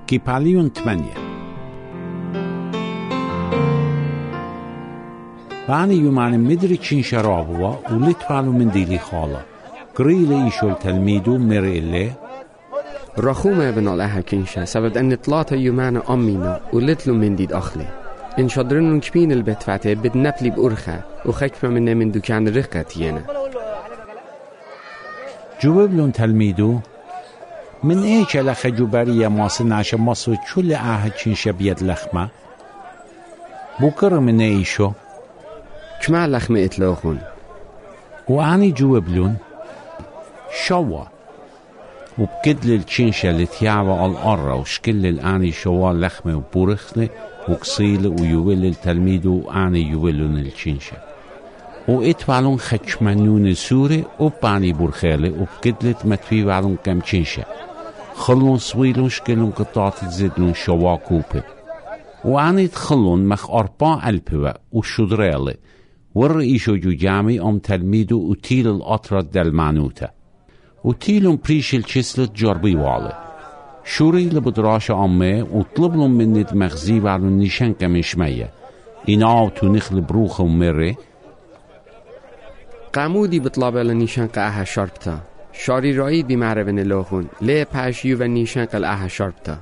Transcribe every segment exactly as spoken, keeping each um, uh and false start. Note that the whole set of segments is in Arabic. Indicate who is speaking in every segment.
Speaker 1: كيباليون ثمانية. باني يومان مدري تشين شرابوا ولتفعلوا من ديلي خالة قريلة إيشول تلميدو مري إلي
Speaker 2: رخومة ابن الله كينشا سبب أن طلعت يومان أمينا ولتلو من ديد أخلي إن شادرنون كبين البيت فاتي بدنبلي بأرخة وخكفة منه من دكان رقة تينا
Speaker 1: جواب لون تلميدو من ايش لخ جبارية ماسن عشان ماسو كل عهد شنشا بيد لخمة بكر من ايشو
Speaker 2: كما لخمة اتلاخون
Speaker 1: واني جواب لون شوا وبكدل الشنشا اللي تيعوى القرة وشكل الاني شوا لخمة وبورخلة وقصيل ويول التلميدو واني يولون الشنشا واتفعلون خشمنون سوري وباني بورخالة وبكدلت متفي وعلون كم شنشا خلون صويلون شكلون قطعت تزيدلون شوا كوبة وعني تخلون مخ أربع ألبوة وشدرالة والرئيشو جو جامي أم تلميدو وتيل الأطرة دالمانوتا وتيلون بريش الشسلت جربي والي شوري لبدراشة أمي وطلبلون مني دمغزي وعلون نشانكا من شمية إناو تونخل بروخة ومري
Speaker 2: قامودي بطلابة لنشانكا أها شربتا شاری رایی بیماره بن لوخون لی پاشیو و نیشانقل آها شربتا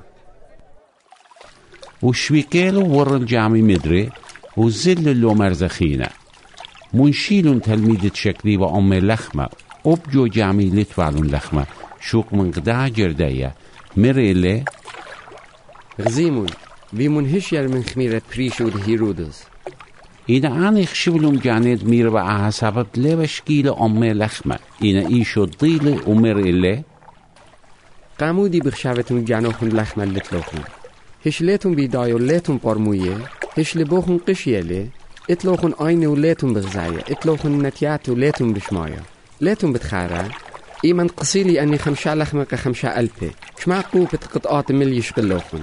Speaker 1: و شویکیلو ورل جامي مدري و زل اللو مرزخينة منشيلون تلميذة شكلي و أم لخمة وبجو جامي لتفعلون لخمة شوق من قداع جردية مريلي
Speaker 2: غزيمون بيمون هشير من خميرة بريشو ده هيرودس
Speaker 1: إذا أنا خشبلهم جانيد مير بقى سبب ليه بشكيلة أمي لخمة إنا إيشو ضيلة ومر إليه
Speaker 2: قامودي بخشاوتون جانوخن لخمة لتلوخن هش ليتون بيدايو ليتون بارموية هش لبوخن قشيلة اتلوخن آينة وليتون بغزاية اتلوخن نتيات وليتون بشماية ليتون بتخارة إيمن قصيلي أني خمشة لخمة كخمشة ألبة شمع قوبة قطعات ملي يشقلوخن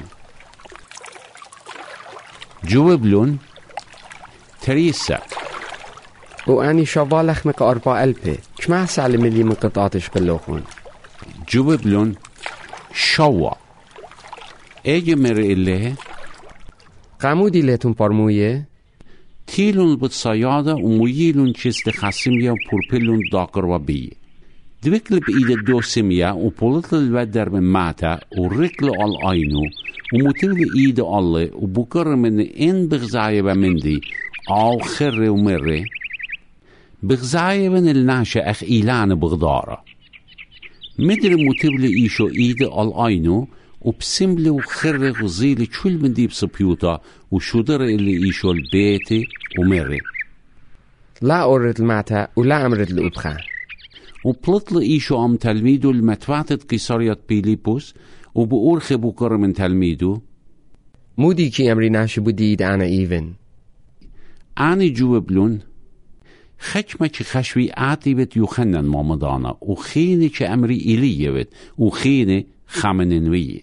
Speaker 1: جواب لون تريسا
Speaker 2: وأني شابا لخمك أربع ألبة شمع سعلي ملي من قطعاتش قلوخون
Speaker 1: جواب لون شوا ايجي مري إليه
Speaker 2: قامودي ليتون بارموية
Speaker 1: تيلون بتصيادة ومويلون چست خاسمية وپورپلون داقر وبي دوكل بإيد دوسمية وپولتل الودر من ماتا وركل على آينو ومتل إيد الله وبكر من إن بغزاية ومندي أو خر ومرة بغزاية من الناشة أخ إيلان بغدارة مدر متبل إيشو إيد الآينو وبسمل وخر غزيل شل من دي بسبيوتا وشدر اللي إيشو البيت ومرة
Speaker 2: لا أورد المعتا ولا أمرد الأبخان
Speaker 1: وبلطل إيشو أم تلميدو المتواتت قيصرية بيليبوس وبأورخ بكر من تلميدو
Speaker 2: مودي كي أمري ناشي بديد أنا إيفن
Speaker 1: أنا جواب لون خشمة خشوي آتي بت يوخنن مامدانا وخيني كأمري إليه بت وخيني خامننوية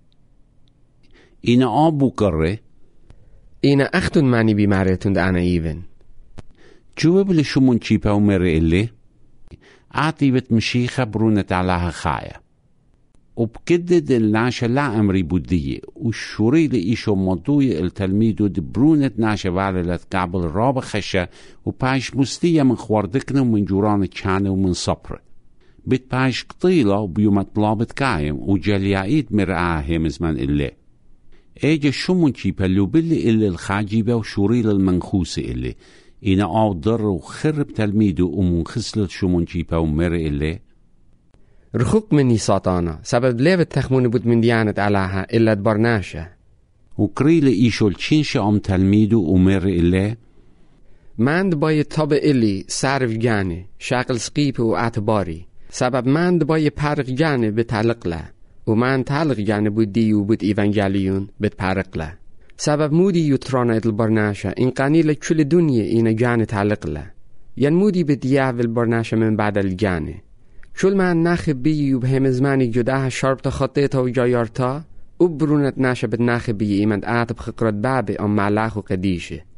Speaker 1: إنا آبو كره
Speaker 2: إنا أختن معني بمعرتون أنا إيفن
Speaker 1: جواب لشمون چيبا ومري إلي آتي بت مشيخة برونة علىها خايا وبكدد الناشا لا أمري بودية والشوري لإيشو مضوية التلميذو دبرونة ناشا واللت قابل رابع خشة وباش مستية من خواردكنا ومن جوران تشانة ومن صبر بيت باش قطيلة وبيومت بلابت قايم وجاليايد مرعاه مزمان إلي ايجا شمون چيبا لوبلي إلي الخاجيبة وشوري للمنخوصة إلي إنا آو ضر وخرب تلميذو ومنخسلت شمون چيبا ومر إلي
Speaker 2: رخوك مني ساطانا سبب ليه بتخمون بود من ديانة علىها إلا دبرناشة
Speaker 1: وكريل إيشو الچنشة أم تلميدو ومر إليه
Speaker 2: ماند باي طبع إلي سعرف جاني شاقل سقيب واعتباري سبب ماند باي پارق جاني بتعلق له ومان تعلق جاني بود ديو بود إيفانجاليون بتپارق له سبب مودي يترانا البرناشة إن قانيلة كل دنيا إنا جاني تعلق له ين مودي بدياف البرناشة من بعد الجاني شل ما ناخب بي وبهم زماني جداها شربتا خطيتا وجايارتا وبرونت ناشا بالناخب بي إيمند آتب خقرت بابي أم معلاخو قديشة